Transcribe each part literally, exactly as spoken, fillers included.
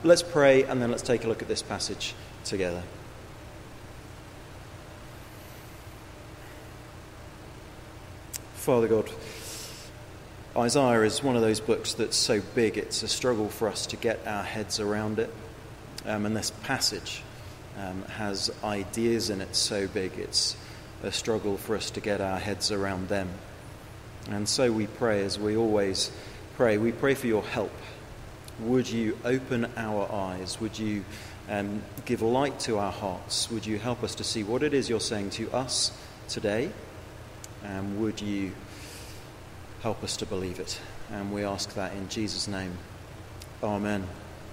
Let's pray and then let's take a look at this passage together. Father God, Isaiah is one of those books that's so big it's a struggle for us to get our heads around it. Um, and this passage um, has ideas in it so big it's a struggle for us to get our heads around them. And so we pray, as we always pray, we pray for your help. Would you open our eyes? Would you um, give light to our hearts? Would you help us to see what it is you're saying to us today? And would you help us to believe it? And we ask that in Jesus' name. Amen.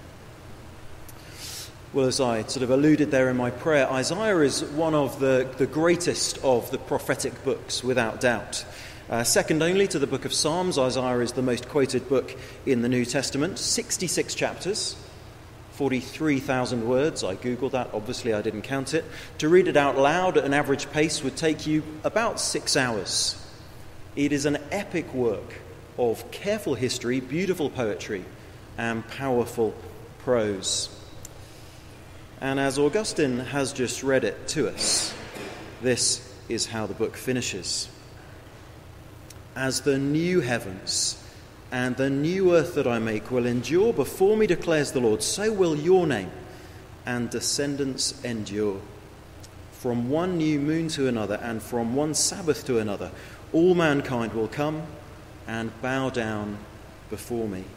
Well, as I sort of alluded there in my prayer, Isaiah is one of the, the greatest of the prophetic books, without doubt. Uh, second only to the book of Psalms, Isaiah is the most quoted book in the New Testament. sixty-six chapters, forty-three thousand words. I googled that, obviously I didn't count it. To read it out loud at an average pace would take you about six hours. It is an epic work of careful history, beautiful poetry, and powerful prose. And as Augustine has just read it to us, this is how the book finishes. As the new heavens and the new earth that I make will endure before me, declares the Lord, so will your name and descendants endure. From one new moon to another and from one Sabbath to another, all mankind will come and bow down before me.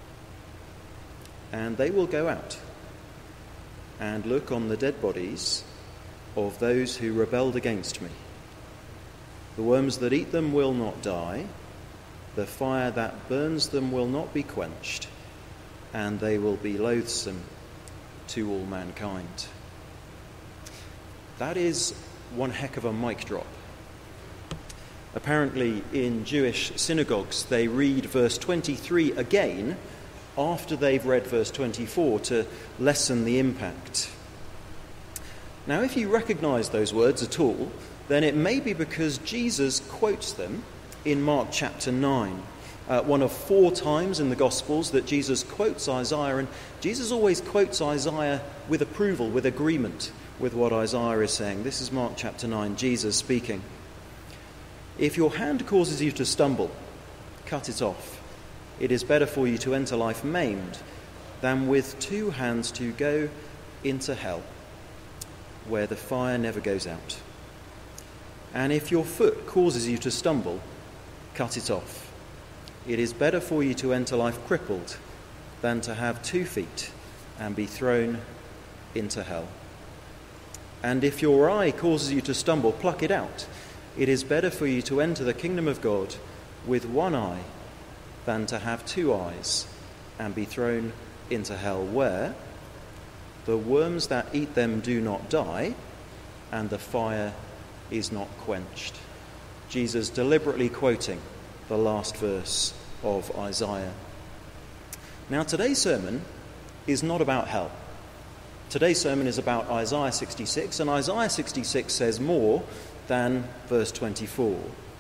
And they will go out and look on the dead bodies of those who rebelled against me. The worms that eat them will not die, the fire that burns them will not be quenched, and they will be loathsome to all mankind. That is one heck of a mic drop. Apparently, in Jewish synagogues, they read verse twenty-three again after they've read verse twenty-four to lessen the impact. Now, if you recognise those words at all, then it may be because Jesus quotes them in Mark chapter nine. Uh, one of four times in the Gospels that Jesus quotes Isaiah, and Jesus always quotes Isaiah with approval, with agreement with what Isaiah is saying. This is Mark chapter nine, Jesus speaking. If your hand causes you to stumble, cut it off. It is better for you to enter life maimed than with two hands to go into hell, where the fire never goes out. And if your foot causes you to stumble, cut it off. It is better for you to enter life crippled than to have two feet and be thrown into hell. And if your eye causes you to stumble, pluck it out. It is better for you to enter the kingdom of God with one eye than to have two eyes and be thrown into hell, where the worms that eat them do not die, and the fire is not quenched. Jesus deliberately quoting the last verse of Isaiah. Now, today's sermon is not about hell. Today's sermon is about Isaiah sixty-six, and Isaiah sixty-six says more than verse twenty-four.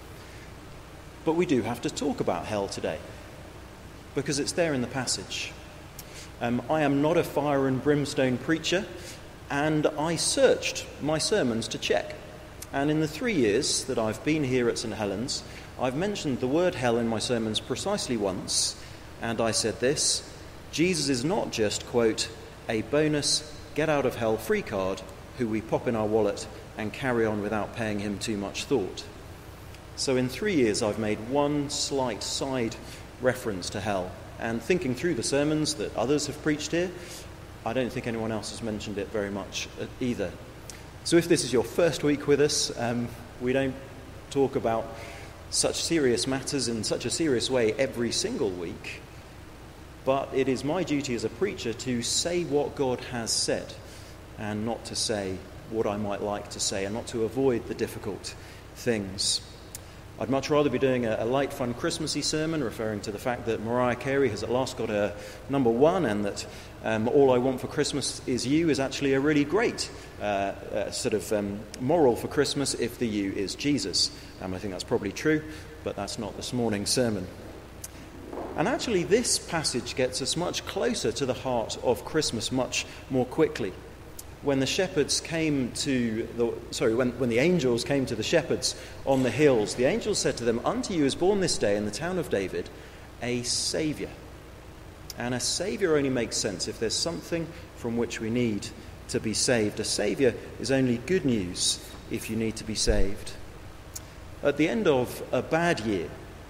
But we do have to talk about hell today, because it's there in the passage. Um, I am not a fire and brimstone preacher, and I searched my sermons to check. And in the three years that I've been here at St Helens, I've mentioned the word hell in my sermons precisely once, and I said this: Jesus is not just, quote, a bonus get-out-of-hell free card who we pop in our wallet and carry on without paying him too much thought. So in three years I've made one slight side reference to hell, and thinking through the sermons that others have preached here, I don't think anyone else has mentioned it very much either. So if this is your first week with us, um, we don't talk about such serious matters in such a serious way every single week, but it is my duty as a preacher to say what God has said and not to say what I might like to say, and not to avoid the difficult things. I'd much rather be doing a, a light, fun, Christmassy sermon referring to the fact that Mariah Carey has at last got her number one, and that um, All I Want for Christmas Is You is actually a really great uh, uh, sort of um, moral for Christmas if the you is Jesus. Um, I think that's probably true, but that's not this morning's sermon. And actually, this passage gets us much closer to the heart of Christmas much more quickly. When the shepherds came to the, sorry, when, when the angels came to the shepherds on the hills, the angels said to them, "Unto you is born this day in the town of David a Saviour." And a Saviour only makes sense if there's something from which we need to be saved. A Saviour is only good news if you need to be saved. At the end of a bad year,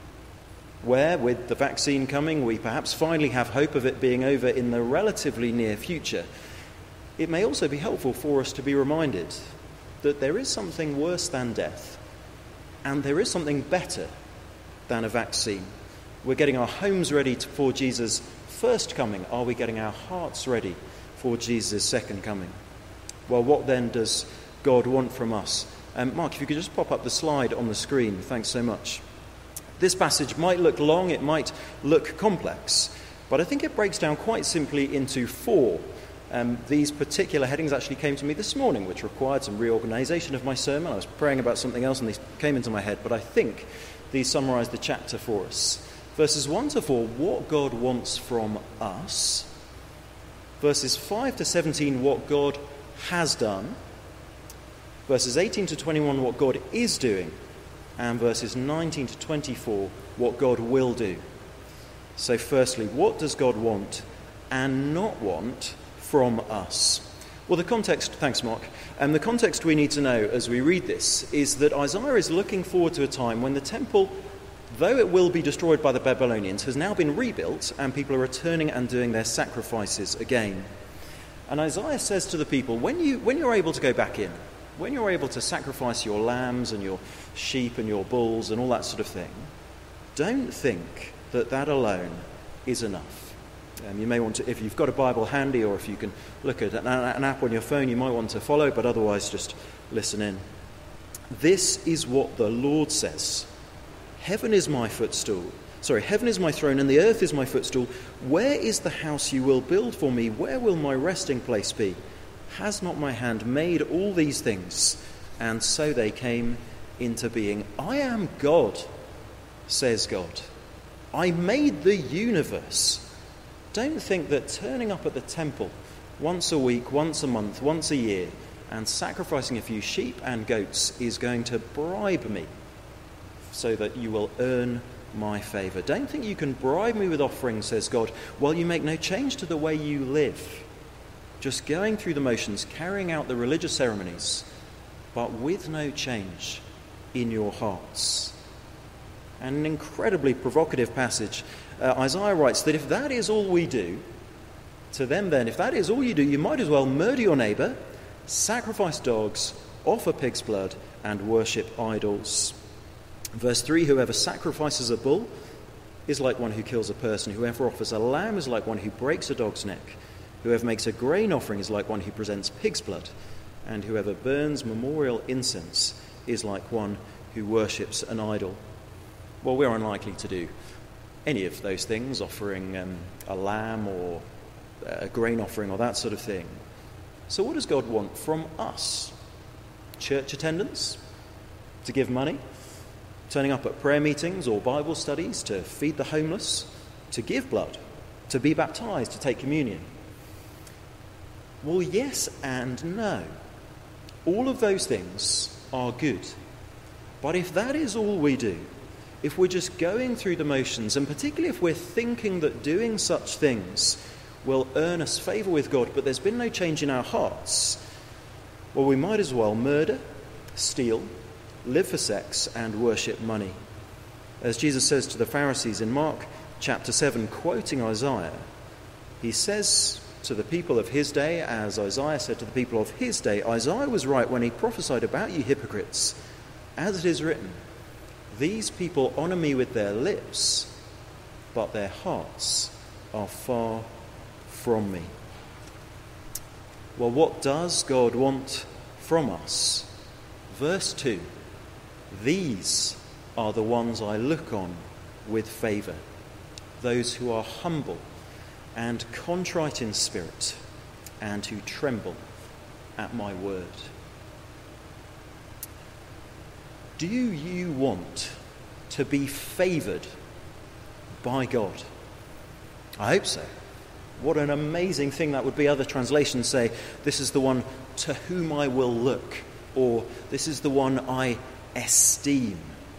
where, with the vaccine coming, we perhaps finally have hope of it being over in the relatively near future, it may also be helpful for us to be reminded that there is something worse than death, and there is something better than a vaccine. We're getting our homes ready for Jesus' first coming. Are we getting our hearts ready for Jesus' second coming? Well, what then does God want from us? Um, Mark, if you could just pop up the slide on the screen. Thanks so much. This passage might look long, it might look complex, but I think it breaks down quite simply into four. Um, these particular headings actually came to me this morning, which required some reorganisation of my sermon. I was praying about something else and these came into my head, but I think these summarise the chapter for us. Verses one to four, what God wants from us. Verses five to seventeen, what God has done. Verses eighteen to twenty-one, what God is doing. And verses nineteen to twenty-four, what God will do. So firstly, what does God want and not want from us? Well, the context, thanks Mark, and the context we need to know as we read this is that Isaiah is looking forward to a time when the temple, though it will be destroyed by the Babylonians, has now been rebuilt and people are returning and doing their sacrifices again. And Isaiah says to the people, when, you, when you're able to go back in, when you're able to sacrifice your lambs and your sheep and your bulls and all that sort of thing, don't think that that alone is enough. Um, you may want to, if you've got a Bible handy or if you can look at an, an app on your phone, you might want to follow, but otherwise just listen in. This is what the Lord says. Heaven is my footstool. Sorry, heaven is my throne and the earth is my footstool. Where is the house you will build for me? Where will my resting place be? Has not my hand made all these things? And so they came into being. I am God, says God. I made the universe. Don't think that turning up at the temple once a week, once a month, once a year, and sacrificing a few sheep and goats is going to bribe me so that you will earn my favour. Don't think you can bribe me with offerings, says God, while you make no change to the way you live. Just going through the motions, carrying out the religious ceremonies, but with no change in your hearts. And an incredibly provocative passage. Uh, Isaiah writes that if that is all we do, to them then, if that is all you do, you might as well murder your neighbour, sacrifice dogs, offer pig's blood, and worship idols. Verse three, whoever sacrifices a bull is like one who kills a person. Whoever offers a lamb is like one who breaks a dog's neck. Whoever makes a grain offering is like one who presents pig's blood. And whoever burns memorial incense is like one who worships an idol. Well, we're unlikely to do any of those things, offering um, a lamb or a grain offering or that sort of thing. So what does God want from us? Church attendance? To give money? Turning up at prayer meetings or Bible studies? To feed the homeless? To give blood? To be baptized? To take communion? Well, yes and no. All of those things are good. But if that is all we do, if we're just going through the motions, and particularly if we're thinking that doing such things will earn us favour with God, but there's been no change in our hearts, well, we might as well murder, steal, live for sex, and worship money. As Jesus says to the Pharisees in Mark chapter seven, quoting Isaiah, he says to the people of his day, as Isaiah said to the people of his day, Isaiah was right when he prophesied about you hypocrites. As it is written, these people honour me with their lips, but their hearts are far from me. Well, what does God want from us? Verse two, these are the ones I look on with favour, those who are humble and contrite in spirit, and who tremble at my word. Do you want to be favoured by God. I hope so. What an amazing thing that would be. Other translations say, this is the one to whom I will look, or this is the one I esteem.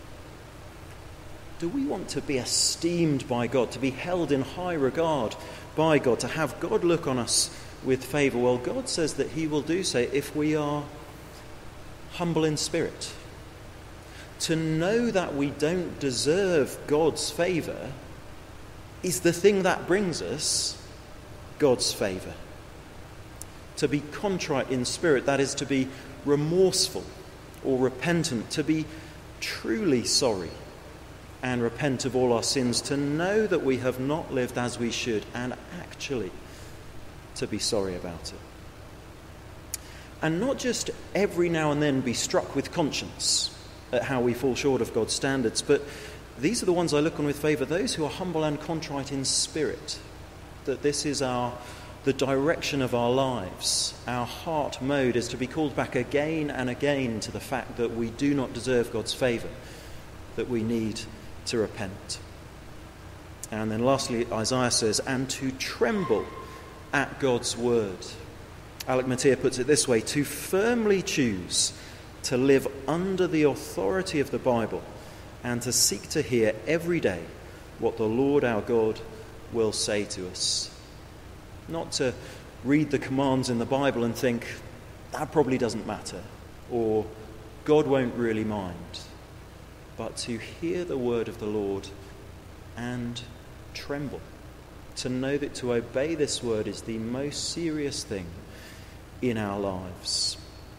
Do we want to be esteemed by God, to be held in high regard by God, to have God look on us with favour? Well, God says that he will do so if we are humble in spirit. To know that we don't deserve God's favour is the thing that brings us God's favour. To be contrite in spirit, that is to be remorseful or repentant, to be truly sorry and repent of all our sins, to know that we have not lived as we should, and actually to be sorry about it. And not just every now and then be struck with conscience at how we fall short of God's standards, but these are the ones I look on with favour, those who are humble and contrite in spirit, that this is our the direction of our lives. Our heart mode is to be called back again and again to the fact that we do not deserve God's favour, that we need to repent. And then lastly, Isaiah says, and to tremble at God's word. Alec Motyer puts it this way: to firmly choose to live under the authority of the Bible and to seek to hear every day what the Lord our God will say to us. Not to read the commands in the Bible and think, that probably doesn't matter, or God won't really mind, but to hear the word of the Lord and tremble, to know that to obey this word is the most serious thing in our lives.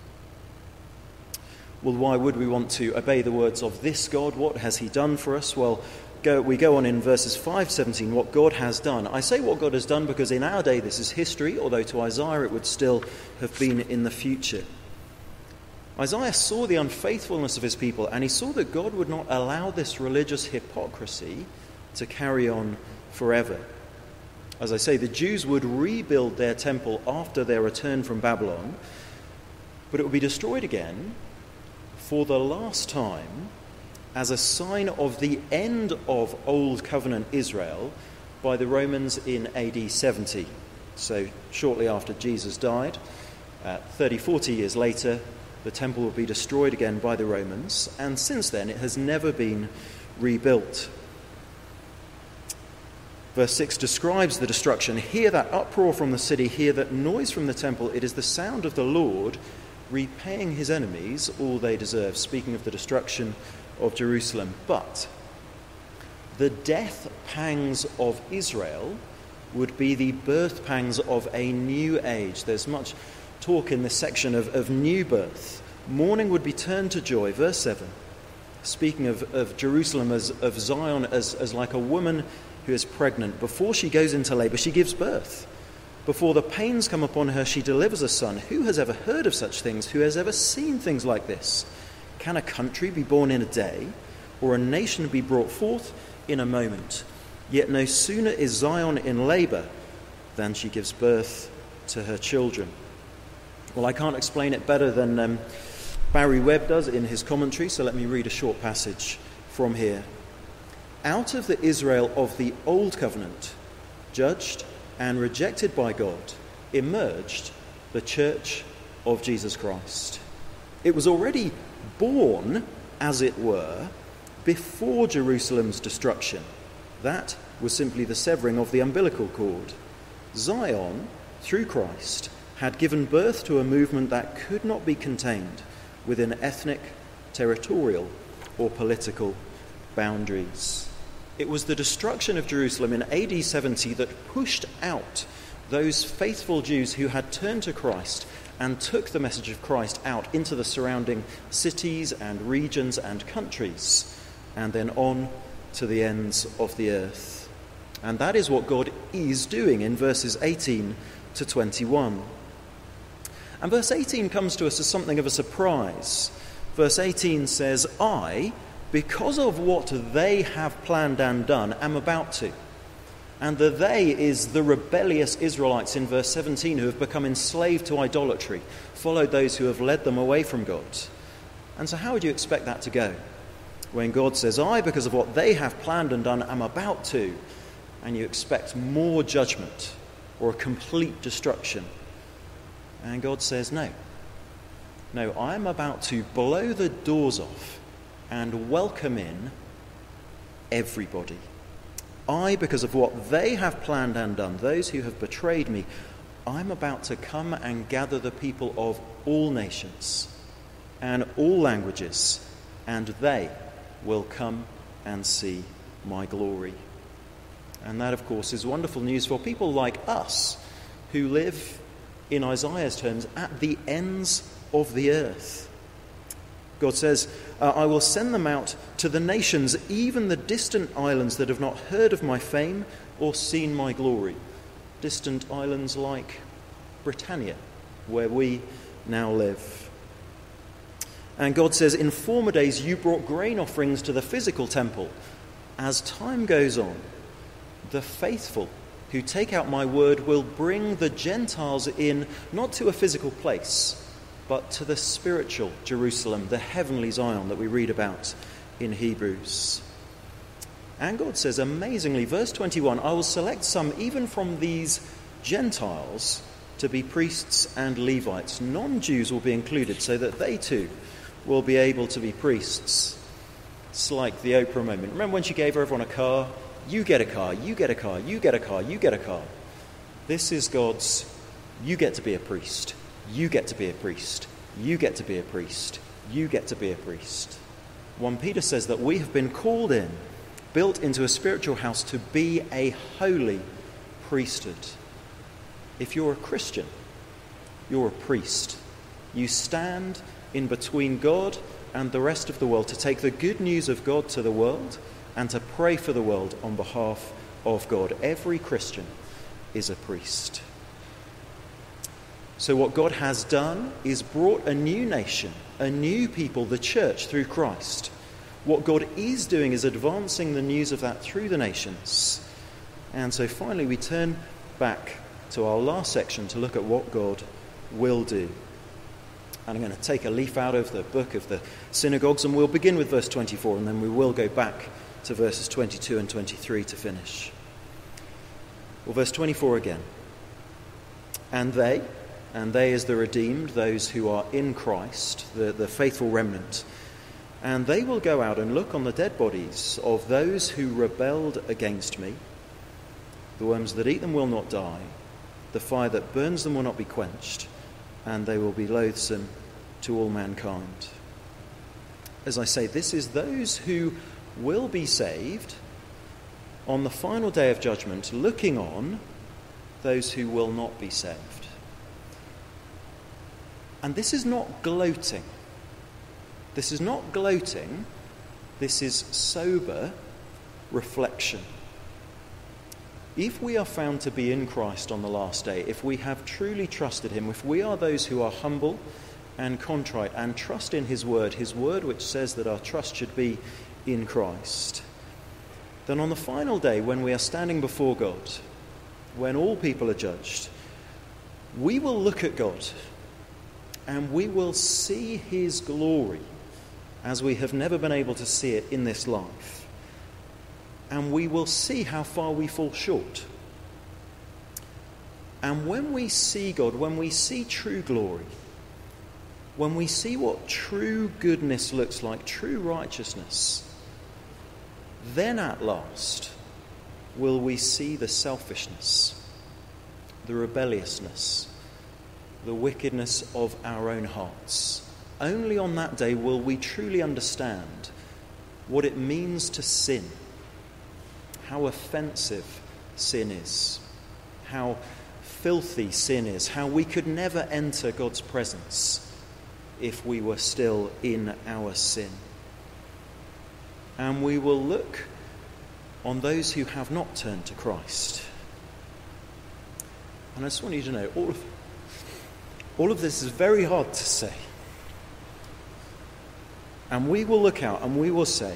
Well, why would we want to obey the words of this God? What has he done for us? Well, go, we go on in verses five seventeen, what God has done. I say what God has done because in our day this is history, although to Isaiah it would still have been in the future. Isaiah saw the unfaithfulness of his people, and he saw that God would not allow this religious hypocrisy to carry on forever. As I say, the Jews would rebuild their temple after their return from Babylon, but it would be destroyed again for the last time as a sign of the end of Old Covenant Israel by the Romans in A D seventy. So shortly after Jesus died, uh, thirty, forty years later, the temple will be destroyed again by the Romans, and since then it has never been rebuilt. Verse six describes the destruction. Hear that uproar from the city, hear that noise from the temple. It is the sound of the Lord repaying his enemies all they deserve. Speaking of the destruction of Jerusalem. But the death pangs of Israel would be the birth pangs of a new age. There's much talk in this section of, of new birth. Mourning would be turned to joy. Verse seven, speaking of, of Jerusalem as of Zion as, as like a woman who is pregnant. Before she goes into labour, she gives birth. Before the pains come upon her, she delivers a son. Who has ever heard of such things? Who has ever seen things like this? Can a country be born in a day, or a nation be brought forth in a moment? Yet no sooner is Zion in labour than she gives birth to her children. Well, I can't explain it better than um, Barry Webb does in his commentary, so let me read a short passage from here. Out of the Israel of the Old Covenant, judged and rejected by God, emerged the Church of Jesus Christ. It was already born, as it were, before Jerusalem's destruction. That was simply the severing of the umbilical cord. Zion, through Christ, had given birth to a movement that could not be contained within ethnic, territorial, or political boundaries. It was the destruction of Jerusalem in A D seventy that pushed out those faithful Jews who had turned to Christ and took the message of Christ out into the surrounding cities and regions and countries, and then on to the ends of the earth. And that is what God is doing in verses eighteen to twenty-one. And verse eighteen comes to us as something of a surprise. Verse eighteen says, I, because of what they have planned and done, am about to. And the they is the rebellious Israelites in verse seventeen who have become enslaved to idolatry, followed those who have led them away from God. And so how would you expect that to go? when God says, I, because of what they have planned and done, am about to, and you expect more judgment or a complete destruction. And God says, no. No, I am about to blow the doors off and welcome in everybody. I, because of what they have planned and done, those who have betrayed me, I'm about to come and gather the people of all nations and all languages, and they will come and see my glory. And that, of course, is wonderful news for people like us who live, in Isaiah's terms, at the ends of the earth. God says, uh, I will send them out to the nations, even the distant islands that have not heard of my fame or seen my glory. Distant islands like Britannia, where we now live. And God says, in former days you brought grain offerings to the physical temple. As time goes on, the faithful who take out my word will bring the Gentiles in, not to a physical place, but to the spiritual Jerusalem, the heavenly Zion that we read about in Hebrews. And God says, amazingly, verse twenty-one, I will select some even from these Gentiles to be priests and Levites. Non-Jews will be included so that they too will be able to be priests. It's like the Oprah moment. Remember when she gave everyone a car? You get a car, you get a car, you get a car, you get a car. This is God's, you get to be a priest, you get to be a priest, you get to be a priest, you get to be a priest. First Peter says that we have been called in, built into a spiritual house to be a holy priesthood. If you're a Christian, you're a priest. You stand in between God and the rest of the world to take the good news of God to the world and to pray for the world on behalf of God. Every Christian is a priest. So what God has done is brought a new nation, a new people, the church, through Christ. What God is doing is advancing the news of that through the nations. And so finally we turn back to our last section to look at what God will do. And I'm going to take a leaf out of the book of the synagogues, and we'll begin with verse twenty-four, and then we will go back to verses twenty-two and twenty-three to finish. Well, verse twenty-four again. And they, and they is the redeemed, those who are in Christ, the, the faithful remnant, and they will go out and look on the dead bodies of those who rebelled against me. The worms that eat them will not die, the fire that burns them will not be quenched, and they will be loathsome to all mankind. As I say, this is those who will be saved on the final day of judgment, looking on those who will not be saved. And this is not gloating. This is not gloating. This is sober reflection. If we are found to be in Christ on the last day, if we have truly trusted him, if we are those who are humble and contrite and trust in his word, his word which says that our trust should be in Christ, then on the final day when we are standing before God, when all people are judged, we will look at God and we will see his glory as we have never been able to see it in this life. And we will see how far we fall short. And when we see God, when we see true glory, when we see what true goodness looks like, true righteousness, then at last will we see the selfishness, the rebelliousness, the wickedness of our own hearts. Only on that day will we truly understand what it means to sin, how offensive sin is, how filthy sin is, how we could never enter God's presence if we were still in our sin. And we will look on those who have not turned to Christ. And I just want you to know, all of, all of this is very hard to say. And we will look out and we will say,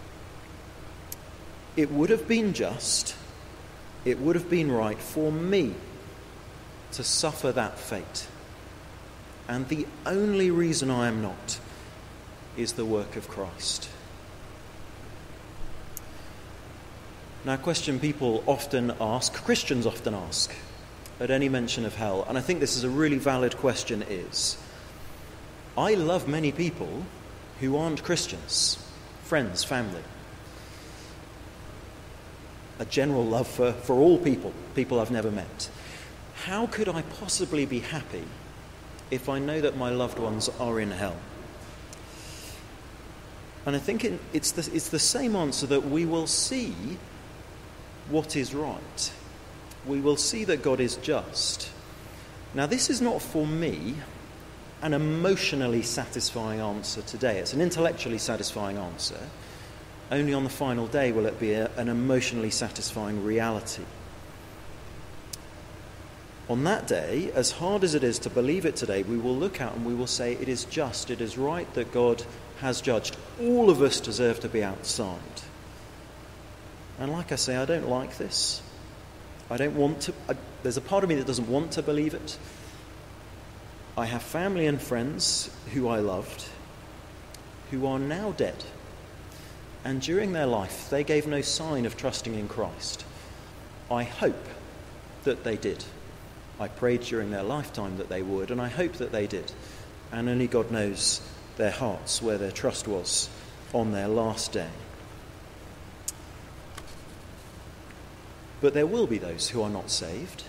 it would have been just, it would have been right for me to suffer that fate. And the only reason I am not is the work of Christ. Now, a question people often ask, Christians often ask, at any mention of hell, and I think this is a really valid question, is, I love many people who aren't Christians, friends, family. A general love for, for all people, people I've never met. How could I possibly be happy if I know that my loved ones are in hell? And I think it, it's, the, it's the same answer, that we will see what is right. We will see that God is just. Now, this is not for me an emotionally satisfying answer today. It's an intellectually satisfying answer. Only on the final day will it be a, an emotionally satisfying reality. On that day, as hard as it is to believe it today, we will look out and we will say it is just, it is right that God has judged. All of us deserve to be outside. And like I say, I don't like this. I don't want to. I, there's a part of me that doesn't want to believe it. I have family and friends who I loved, who are now dead. And during their life, they gave no sign of trusting in Christ. I hope that they did. I prayed during their lifetime that they would, and I hope that they did. And only God knows their hearts, where their trust was on their last day. But there will be those who are not saved.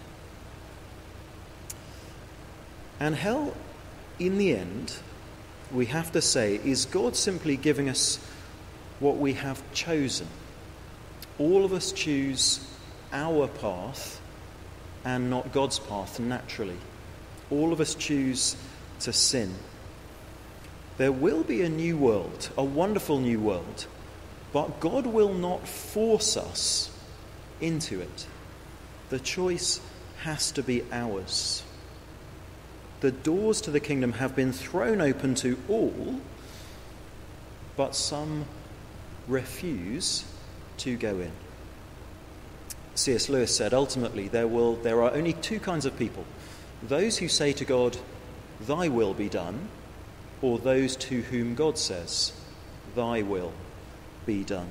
And hell, in the end, we have to say, is God simply giving us what we have chosen? All of us choose our path and not God's path naturally. All of us choose to sin. There will be a new world, a wonderful new world, but God will not force us into it. The choice has to be ours. The doors to the kingdom have been thrown open to all, but some refuse to go in. C S Lewis said, ultimately, there will there are only two kinds of people: those who say to God, "Thy will be done," or those to whom God says, "Thy will be done."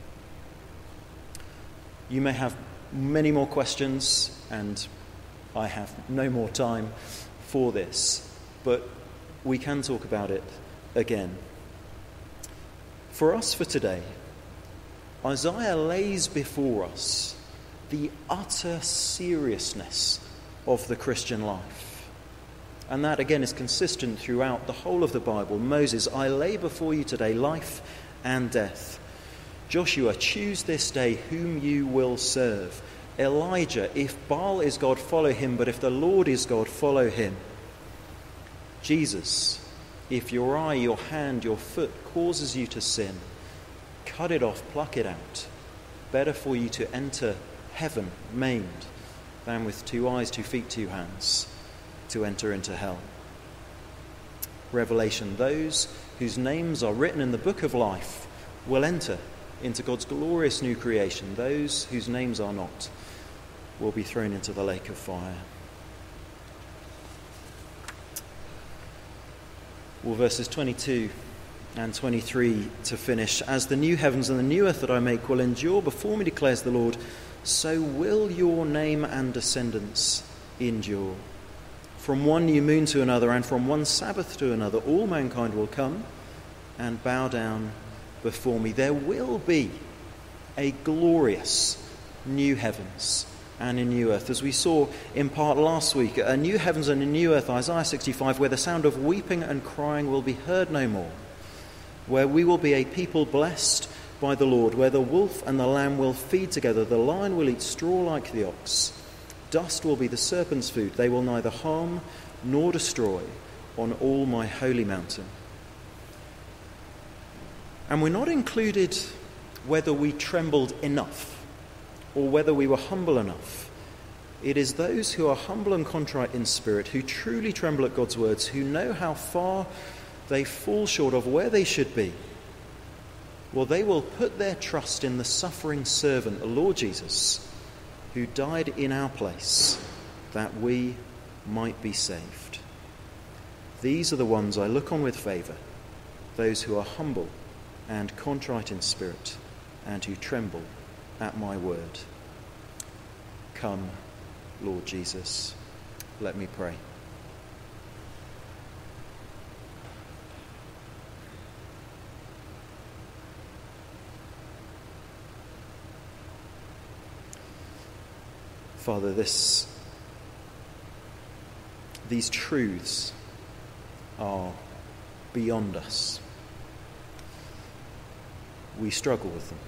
You may have many more questions, and I have no more time for this, but we can talk about it again. For us, for today, Isaiah lays before us the utter seriousness of the Christian life. And that, again, is consistent throughout the whole of the Bible. Moses, I lay before you today life and death. Joshua, choose this day whom you will serve. Elijah, if Baal is God, follow him, but if the Lord is God, follow him. Jesus, if your eye, your hand, your foot causes you to sin, cut it off, pluck it out. Better for you to enter heaven maimed than with two eyes, two feet, two hands to enter into hell. Revelation, those whose names are written in the book of life will enter into God's glorious new creation. Those whose names are not will be thrown into the lake of fire. Well, verses twenty-two and twenty-three to finish. As the new heavens and the new earth that I make will endure before me, declares the Lord, so will your name and descendants endure. From one new moon to another, and from one Sabbath to another, all mankind will come and bow down before me. There will be a glorious new heavens and a new earth. As we saw in part last week, a new heavens and a new earth, Isaiah sixty-five, where the sound of weeping and crying will be heard no more, where we will be a people blessed by the Lord, where the wolf and the lamb will feed together, the lion will eat straw like the ox, dust will be the serpent's food, they will neither harm nor destroy on all my holy mountain. And we're not included whether we trembled enough or whether we were humble enough. It is those who are humble and contrite in spirit, who truly tremble at God's words, who know how far they fall short of where they should be. Well, they will put their trust in the suffering servant, the Lord Jesus, who died in our place that we might be saved. These are the ones I look on with favour, those who are humble and contrite in spirit, and who tremble at my word. Come, Lord Jesus. Let me pray. Father, this, these truths are beyond us. We struggle with them.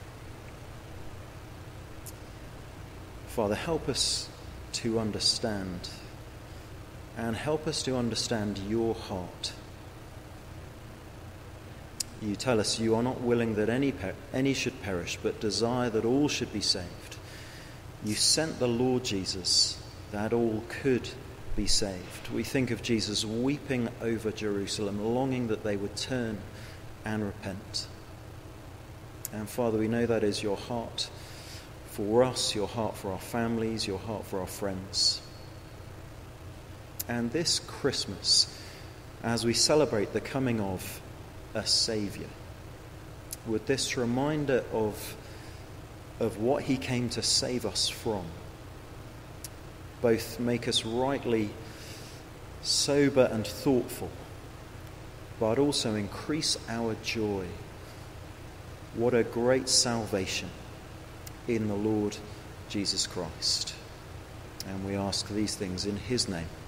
Father, help us to understand, and help us to understand your heart. You tell us you are not willing that any per- any should perish, but desire that all should be saved. You sent the Lord Jesus that all could be saved. We think of Jesus weeping over Jerusalem, longing that they would turn and repent. And Father, we know that is your heart for us, your heart for our families, your heart for our friends. And this Christmas, as we celebrate the coming of a Saviour, would this reminder of of what he came to save us from both make us rightly sober and thoughtful, but also increase our joy. What a great salvation in the Lord Jesus Christ. And we ask these things in his name.